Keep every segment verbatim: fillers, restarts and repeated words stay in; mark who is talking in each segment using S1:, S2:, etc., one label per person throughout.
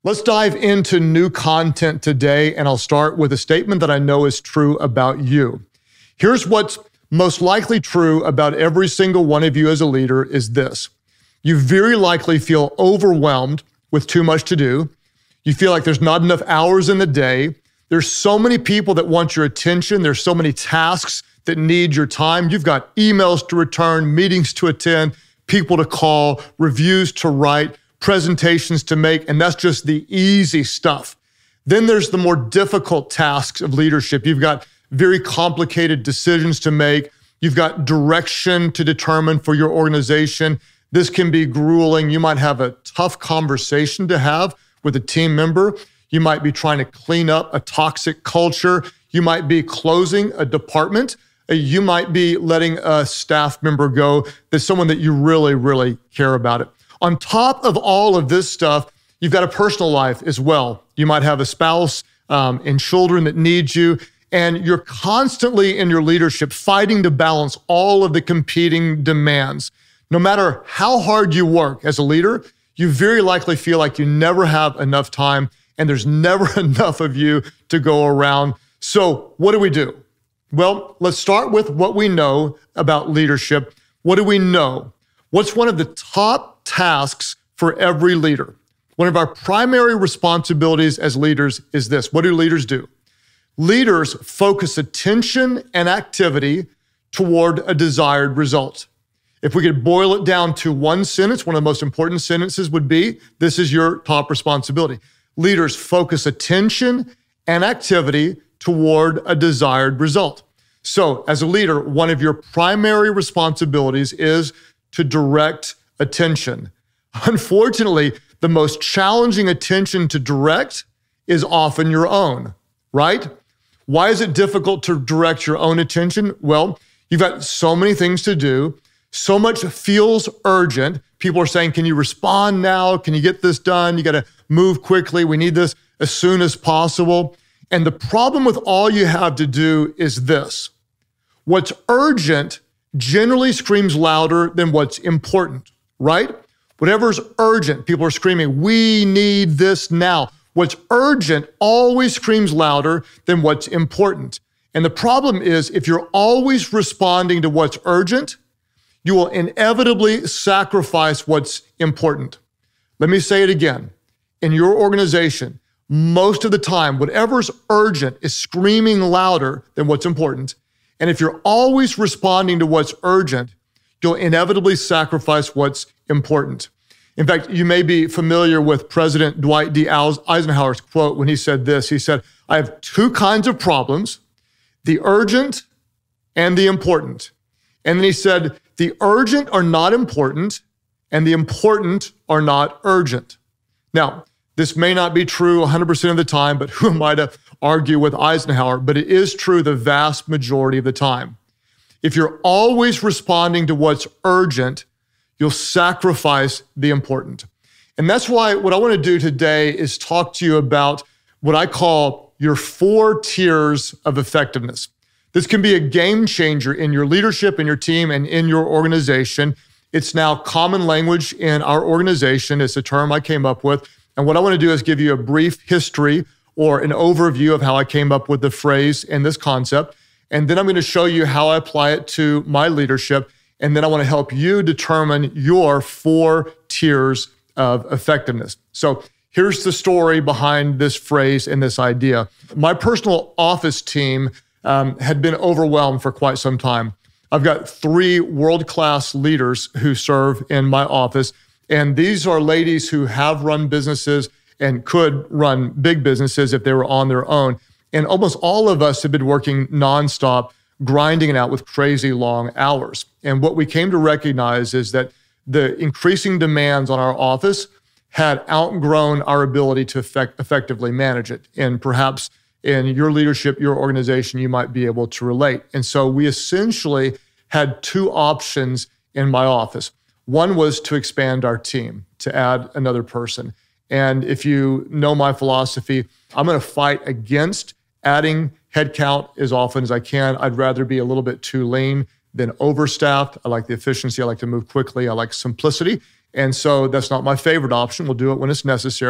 S1: Let's dive into new content today, and I'll start with a statement that I know is true about you. Here's what's most likely true about every single one of you as a leader is this. You very likely feel overwhelmed with too much to do. You feel like there's not enough hours in the day. There's so many people that want your attention. There's so many tasks that need your time. You've got emails to return, meetings to attend, people to call, reviews to write, presentations to make, and that's just the easy stuff. Then there's the more difficult tasks of leadership. You've got very complicated decisions to make. You've got direction to determine for your organization. This can be grueling. You might have a tough conversation to have with a team member. You might be trying to clean up a toxic culture. You might be closing a department. You might be letting a staff member go that's someone that you really, really care about it. On top of all of this stuff, you've got a personal life as well. You might have a spouse um, and children that need you, and you're constantly in your leadership fighting to balance all of the competing demands. No matter how hard you work as a leader, you very likely feel like you never have enough time and there's never enough of you to go around. So what do we do? Well, let's start with what we know about leadership. What do we know? What's one of the top tasks for every leader? One of our primary responsibilities as leaders is this. What do leaders do? Leaders focus attention and activity toward a desired result. If we could boil it down to one sentence, one of the most important sentences would be, this is your top responsibility. Leaders focus attention and activity toward a desired result. So as a leader, one of your primary responsibilities is to direct attention. Unfortunately, the most challenging attention to direct is often your own, right? Why is it difficult to direct your own attention? Well, you've got so many things to do. So much feels urgent. People are saying, can you respond now? Can you get this done? You got to move quickly. We need this as soon as possible. And the problem with all you have to do is this. What's urgent generally screams louder than what's important, right? Whatever's urgent, people are screaming, we need this now. What's urgent always screams louder than what's important. And the problem is, if you're always responding to what's urgent, you will inevitably sacrifice what's important. Let me say it again. In your organization, most of the time, whatever's urgent is screaming louder than what's important. And if you're always responding to what's urgent, you'll inevitably sacrifice what's important. In fact, you may be familiar with President Dwight D. Eisenhower's quote when he said this. He said, I have two kinds of problems, the urgent and the important. And then he said, the urgent are not important and the important are not urgent. Now, this may not be true one hundred percent of the time, but who am I to argue with Eisenhower? But it is true the vast majority of the time. If you're always responding to what's urgent, you'll sacrifice the important. And that's why what I want to do today is talk to you about what I call your four tiers of effectiveness. This can be a game changer in your leadership, in your team, and in your organization. It's now common language in our organization. It's a term I came up with. And what I want to do is give you a brief history or an overview of how I came up with the phrase and this concept. And then I'm going to show you how I apply it to my leadership. And then I want to help you determine your four tiers of effectiveness. So here's the story behind this phrase and this idea. My personal office team um, had been overwhelmed for quite some time. I've got three world-class leaders who serve in my office. And these are ladies who have run businesses and could run big businesses if they were on their own. And almost all of us have been working nonstop, grinding it out with crazy long hours. And what we came to recognize is that the increasing demands on our office had outgrown our ability to effect- effectively manage it. And perhaps in your leadership, your organization, you might be able to relate. And so we essentially had two options in my office. One was to expand our team, to add another person. And if you know my philosophy, I'm going to fight against adding headcount as often as I can. I'd rather be a little bit too lean than overstaffed. I like the efficiency. I like to move quickly. I like simplicity. And so that's not my favorite option. We'll do it when it's necessary.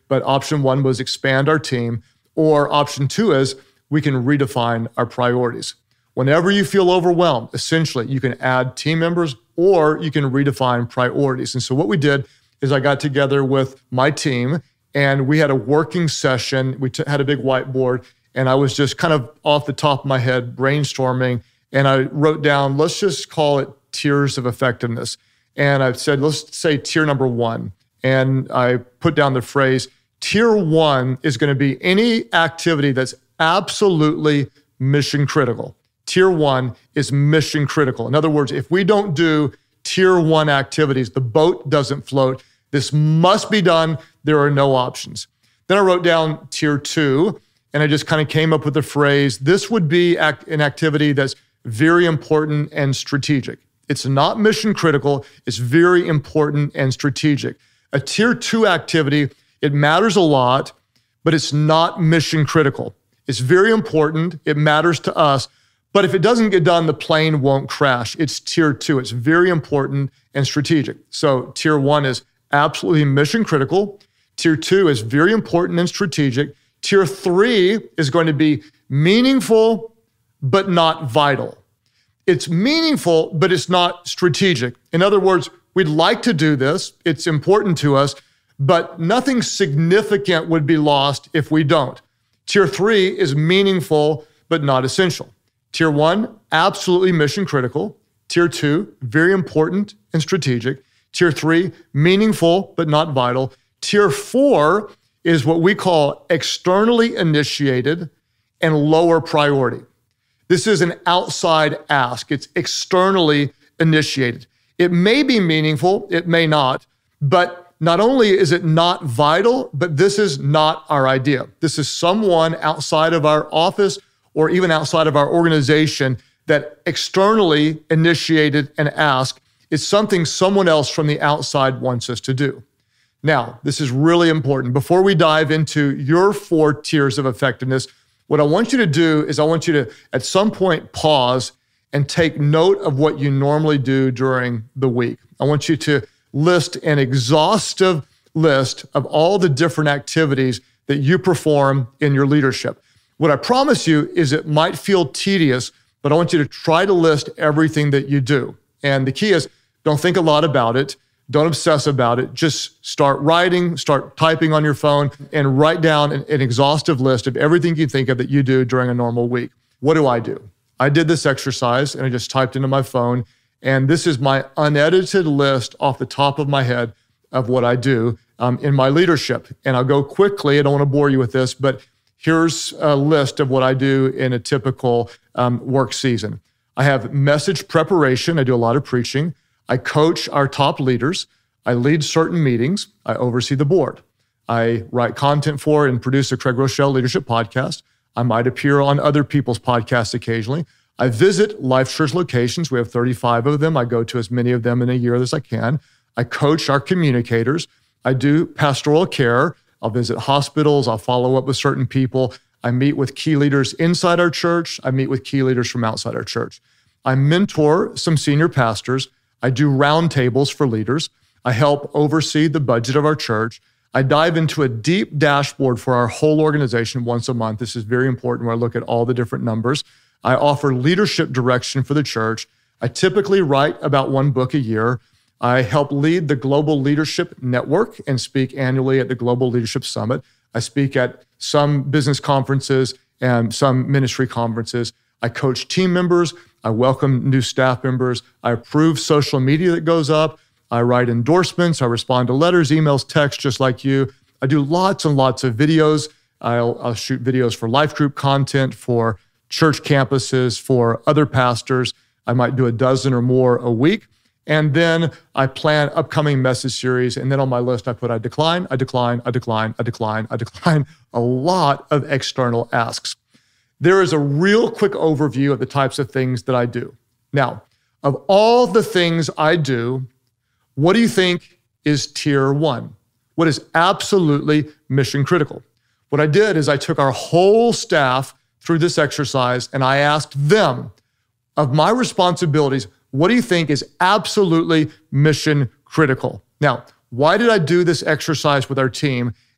S1: but option one was expand our team, or option two is we can redefine our priorities. Whenever you feel overwhelmed, essentially, you can add team members or you can redefine priorities. And so what we did is I got together with my team and we had a working session. We t- had a big whiteboard and I was just kind of off the top of my head brainstorming. And I wrote down, let's just call it tiers of effectiveness. And I said, let's say tier number one. And I put down the phrase, tier one is going to be any activity that's absolutely mission critical. Tier one is mission critical. In other words, if we don't do tier one activities, the boat doesn't float. This must be done. There are no options. Then I wrote down tier two, and I just kind of came up with the phrase, this would be act- an activity that's very important and strategic. It's not mission critical. It's very important and strategic. A tier two activity, it matters a lot, but it's not mission critical. It's very important. It matters to us. But if it doesn't get done, the plane won't crash. It's tier two. It's very important and strategic. So tier one is absolutely mission critical. Tier two is very important and strategic. Tier three is going to be meaningful, but not vital. It's meaningful, but it's not strategic. In other words, we'd like to do this. It's important to us, but nothing significant would be lost if we don't. Tier three is meaningful, but not essential. Tier one, absolutely mission critical. Tier two, very important and strategic. Tier three, meaningful, but not vital. Tier four is what we call externally initiated and lower priority. This is an outside ask. It's externally initiated. It may be meaningful, it may not, but not only is it not vital, but this is not our idea. This is someone outside of our office or even outside of our organization that externally initiated and asked. It's something someone else from the outside wants us to do. Now, this is really important. Before we dive into your four tiers of effectiveness, what I want you to do is I want you to, at some point, pause and take note of what you normally do during the week. I want you to list an exhaustive list of all the different activities that you perform in your leadership. What I promise you is it might feel tedious, but I want you to try to list everything that you do. And the key is don't think a lot about it. Don't obsess about it. Just start writing, start typing on your phone, and write down an, an exhaustive list of everything you think of that you do during a normal week. What do I do? I did this exercise and I just typed into my phone, and this is my unedited list off the top of my head of what I do um, in my leadership. And I'll go quickly. I don't want to bore you with this, but here's a list of what I do in a typical um, work season. I have message preparation. I do a lot of preaching. I coach our top leaders. I lead certain meetings. I oversee the board. I write content for and produce a Craig Rochelle Leadership Podcast. I might appear on other people's podcasts occasionally. I visit Life Church locations. We have thirty-five of them. I go to as many of them in a year as I can. I coach our communicators. I do pastoral care. I'll visit hospitals. I'll follow up with certain people. I meet with key leaders inside our church. I meet with key leaders from outside our church. I mentor some senior pastors. I do roundtables for leaders. I help oversee the budget of our church. I dive into a deep dashboard for our whole organization once a month. This is very important where I look at all the different numbers. I offer leadership direction for the church. I typically write about one book a year. I help lead the Global Leadership Network and speak annually at the Global Leadership Summit. I speak at some business conferences and some ministry conferences. I coach team members. I welcome new staff members. I approve social media that goes up. I write endorsements. I respond to letters, emails, texts, just like you. I do lots and lots of videos. I'll, I'll shoot videos for life group content, for church campuses, for other pastors. I might do a dozen or more a week. And then I plan upcoming message series. And then on my list, I put I decline, I decline, I decline, I decline, I decline, a lot of external asks. There is a real quick overview of the types of things that I do. Now, of all the things I do, what do you think is tier one? What is absolutely mission critical? What I did is I took our whole staff through this exercise and I asked them, of my responsibilities, what do you think is absolutely mission critical? Now, why did I do this exercise with our team?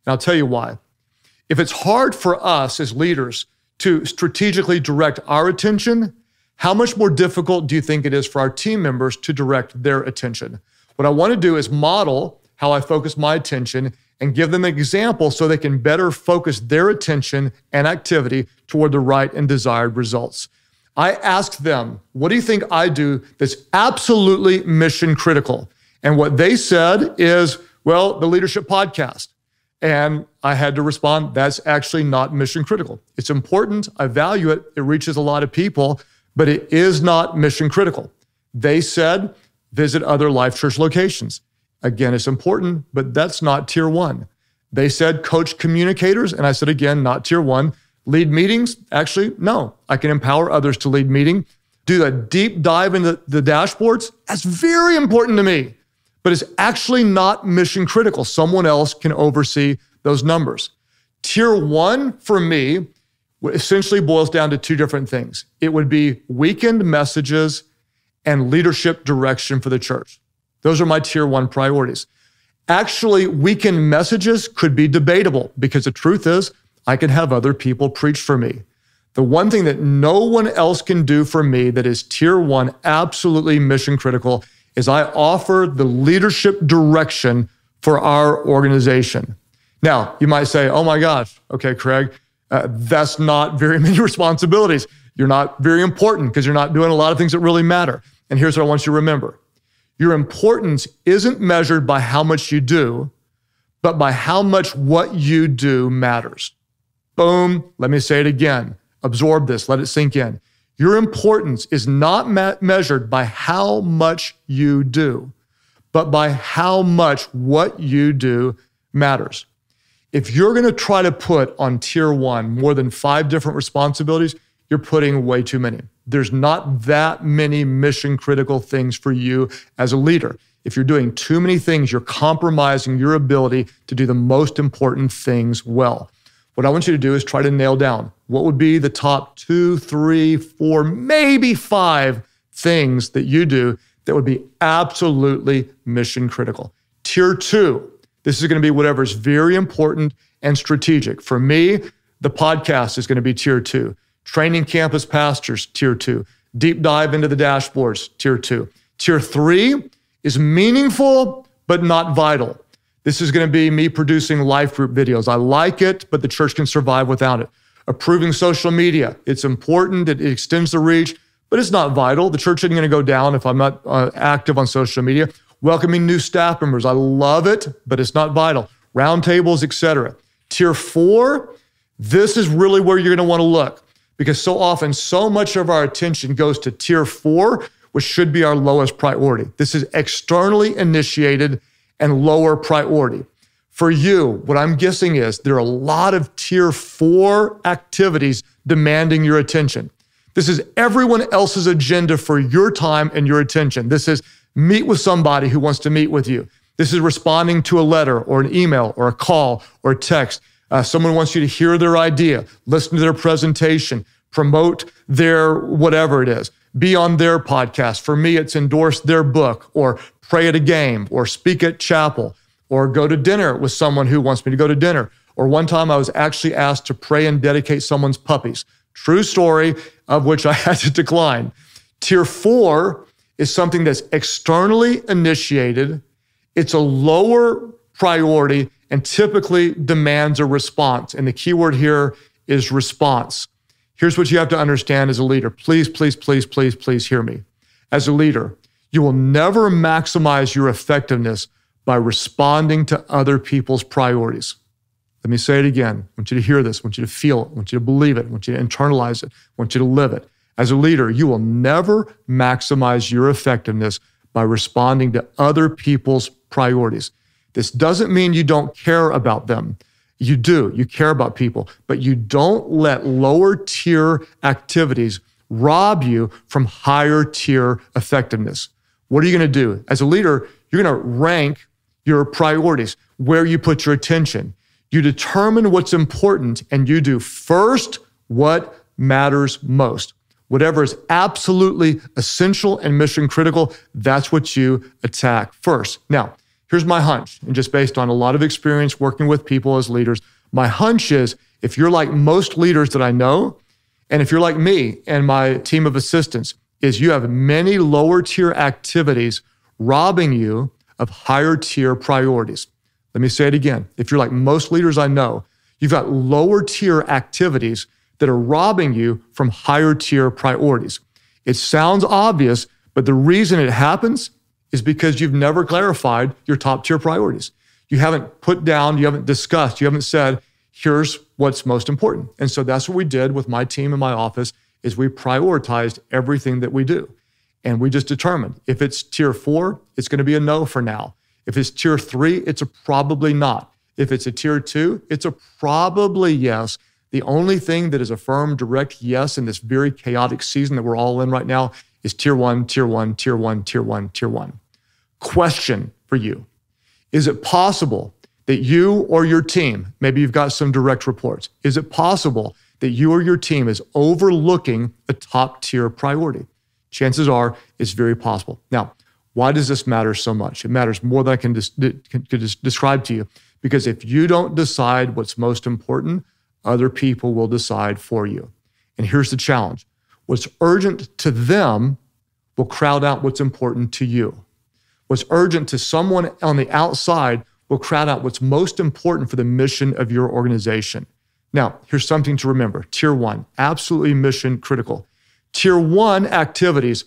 S1: And I'll tell you why. If it's hard for us as leaders to strategically direct our attention, how much more difficult do you think it is for our team members to direct their attention? What I want to do is model how I focus my attention and give them an example so they can better focus their attention and activity toward the right and desired results. I asked them, what do you think I do that's absolutely mission critical? And what they said is, well, the Leadership Podcast. And I had to respond, that's actually not mission critical. It's important, I value it, it reaches a lot of people, but it is not mission critical. They said, visit other Life Church locations. Again, it's important, but that's not tier one. They said coach communicators, and I said, again, not tier one. Lead meetings, actually, no. I can empower others to lead meeting. Do a deep dive into the dashboards, that's very important to me, but it's actually not mission critical. Someone else can oversee those numbers. Tier one for me essentially boils down to two different things. It would be weekend messages and leadership direction for the church. Those are my tier one priorities. Actually, weekend messages could be debatable because the truth is, I can have other people preach for me. The one thing that no one else can do for me that is tier one, absolutely mission critical, is I offer the leadership direction for our organization. Now, you might say, oh my gosh, okay, Craig, uh, that's not very many responsibilities. You're not very important because you're not doing a lot of things that really matter. And here's what I want you to remember. Your importance isn't measured by how much you do, but by how much what you do matters. Boom. Let me say it again. Absorb this. Let it sink in. Your importance is not me- measured by how much you do, but by how much what you do matters. If you're going to try to put on tier one more than five different responsibilities, you're putting way too many. There's not that many mission critical things for you as a leader. If you're doing too many things, you're compromising your ability to do the most important things well. What I want you to do is try to nail down what would be the top two, three, four, maybe five things that you do that would be absolutely mission critical. Tier two, this is going to be whatever is very important and strategic. For me, the podcast is going to be tier two. Training campus pastors, tier two. Deep dive into the dashboards, tier two. Tier three is meaningful, but not vital. This is going to be me producing life group videos. I like it, but the church can survive without it. Approving social media. It's important. It extends the reach, but it's not vital. The church isn't going to go down if I'm not uh, active on social media. Welcoming new staff members. I love it, but it's not vital. Roundtables, et cetera. Tier four, this is really where you're going to want to look because so often, so much of our attention goes to tier four, which should be our lowest priority. This is externally initiated and lower priority. For you, what I'm guessing is there are a lot of tier four activities demanding your attention. This is everyone else's agenda for your time and your attention. This is meet with somebody who wants to meet with you. This is responding to a letter or an email or a call or a text. Uh, someone wants you to hear their idea, listen to their presentation, promote their whatever it is, be on their podcast. For me, it's endorse their book or pray at a game or speak at chapel or go to dinner with someone who wants me to go to dinner. Or one time I was actually asked to pray and dedicate someone's puppies. True story, of which I had to decline. Tier four is something that's externally initiated. It's a lower priority and typically demands a response. And the key word here is response. Here's what you have to understand as a leader. Please, please, please, please, please hear me. As a leader, you will never maximize your effectiveness by responding to other people's priorities. Let me say it again. I want you to hear this. I want you to feel it. I want you to believe it. I want you to internalize it. I want you to live it. As a leader, you will never maximize your effectiveness by responding to other people's priorities. This doesn't mean you don't care about them. You do. You care about people, but you don't let lower tier activities rob you from higher tier effectiveness. What are you going to do? As a leader, you're going to rank your priorities, where you put your attention. You determine what's important and you do first what matters most. Whatever is absolutely essential and mission critical, that's what you attack first. Now, here's my hunch, and just based on a lot of experience working with people as leaders, my hunch is if you're like most leaders that I know, and if you're like me and my team of assistants, is you have many lower tier activities robbing you of higher tier priorities. Let me say it again. If you're like most leaders I know, you've got lower tier activities that are robbing you from higher tier priorities. It sounds obvious, but the reason it happens is because you've never clarified your top tier priorities. You haven't put down, you haven't discussed, you haven't said, here's what's most important. And so that's what we did with my team in my office is we prioritized everything that we do. And we just determined if it's tier four, it's going to be a no for now. If it's tier three, it's a probably not. If it's a tier two, it's a probably yes. The only thing that is a firm, direct yes in this very chaotic season that we're all in right now is tier one, tier one, tier one, tier one, tier one. Question for you. Is it possible that you or your team, maybe you've got some direct reports, is it possible that you or your team is overlooking a top tier priority? Chances are it's very possible. Now, why does this matter so much? It matters more than I can, des- can, can describe to you, because if you don't decide what's most important, other people will decide for you. And here's the challenge. What's urgent to them will crowd out what's important to you. What's urgent to someone on the outside will crowd out what's most important for the mission of your organization. Now, here's something to remember. Tier one, absolutely mission critical. Tier one activities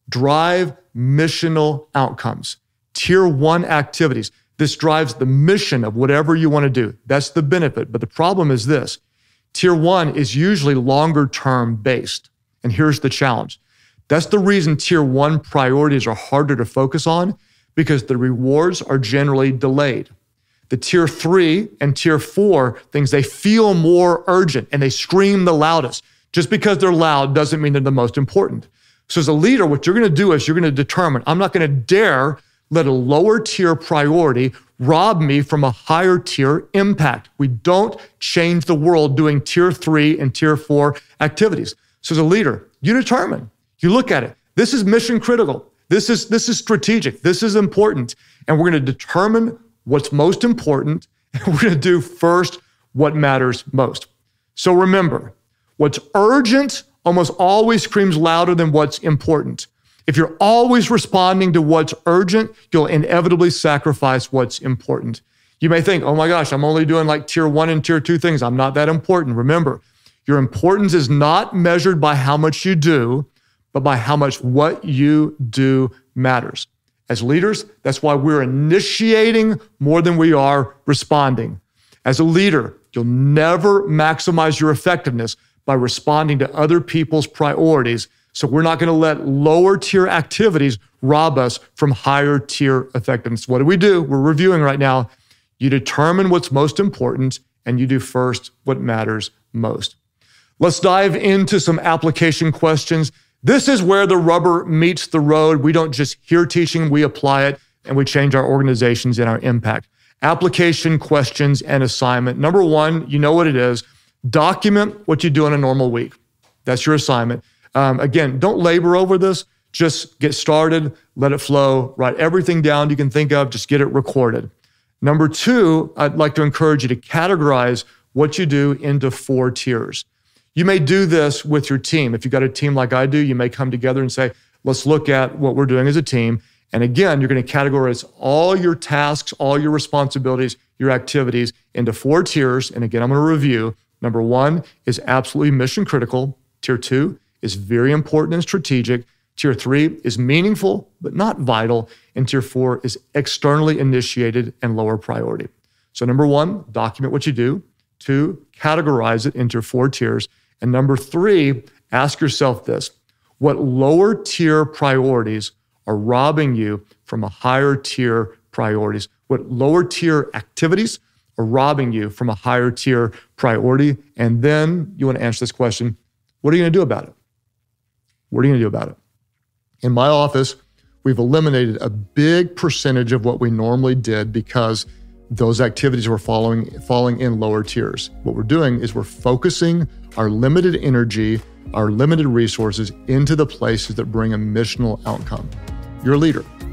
S1: drive missional outcomes. Tier one activities. This drives the mission of whatever you want to do. That's the benefit. But the problem is this. Tier one is usually longer term based. And here's the challenge. That's the reason tier one priorities are harder to focus on, because the rewards are generally delayed. The tier three and tier four things, they feel more urgent and they scream the loudest. Just because they're loud doesn't mean they're the most important. So as a leader, what you're going to do is you're going to determine, I'm not going to dare let a lower tier priority rob me from a higher tier impact. We don't change the world doing tier three and tier four activities. So as a leader, you determine, you look at it. This is mission critical. This is, this is strategic. This is important. And we're going to determine what's most important. And we're going to do first what matters most. So remember, what's urgent almost always screams louder than what's important. If you're always responding to what's urgent, you'll inevitably sacrifice what's important. You may think, oh my gosh, I'm only doing like tier one and tier two things. I'm not that important. Remember, your importance is not measured by how much you do, but by how much what you do matters. As leaders, that's why we're initiating more than we are responding. As a leader, you'll never maximize your effectiveness by responding to other people's priorities. So we're not going to let lower tier activities rob us from higher tier effectiveness. What do we do? We're reviewing right now. You determine what's most important and you do first what matters most. Let's dive into some application questions. This is where the rubber meets the road. We don't just hear teaching, we apply it, and we change our organizations and our impact. Application questions and assignment. Number one, you know what it is. Document what you do in a normal week. That's your assignment. Um, again, don't labor over this. Just get started, let it flow, write everything down you can think of, just get it recorded. Number two, I'd like to encourage you to categorize what you do into four tiers. You may do this with your team. If you've got a team like I do, you may come together and say, let's look at what we're doing as a team. And again, you're going to categorize all your tasks, all your responsibilities, your activities into four tiers. And again, I'm going to review. Number one is absolutely mission critical. Tier two is very important and strategic. Tier three is meaningful, but not vital. And tier four is externally initiated and lower priority. So number one, document what you do. Two, categorize it into four tiers. And number three, ask yourself this: what lower tier priorities are robbing you from a higher tier priorities? What lower tier activities are robbing you from a higher tier priority? And then you want to answer this question: what are you going to do about it? What are you going to do about it? In my office, we've eliminated a big percentage of what we normally did because those activities were following, falling in lower tiers. What we're doing is we're focusing our limited energy, our limited resources into the places that bring a missional outcome. You're a leader.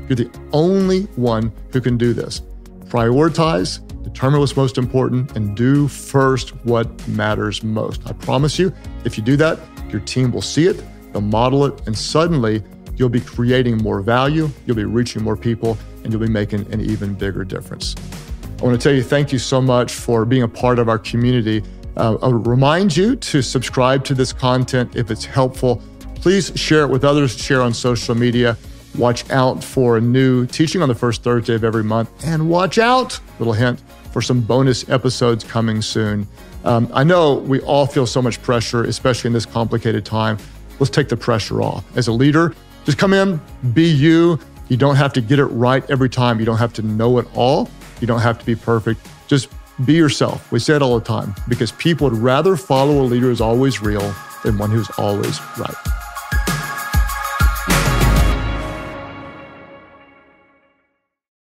S1: You're the only one who can do this. Prioritize, determine what's most important, and do first what matters most. I promise you, if you do that, your team will see it, they'll model it, and suddenly you'll be creating more value, you'll be reaching more people, and you'll be making an even bigger difference. I want to tell you thank you so much for being a part of our community. Uh, I'll remind you to subscribe to this content if it's helpful. Please share it with others, share on social media. Watch out for a new teaching on the first Thursday of every month. And watch out, little hint, for some bonus episodes coming soon. Um, I know we all feel so much pressure, especially in this complicated time. Let's take the pressure off. As a leader, just come in, be you. You don't have to get it right every time. You don't have to know it all. You don't have to be perfect. Just be yourself. We say it all the time because people would rather follow a leader who's always real than one who's always right.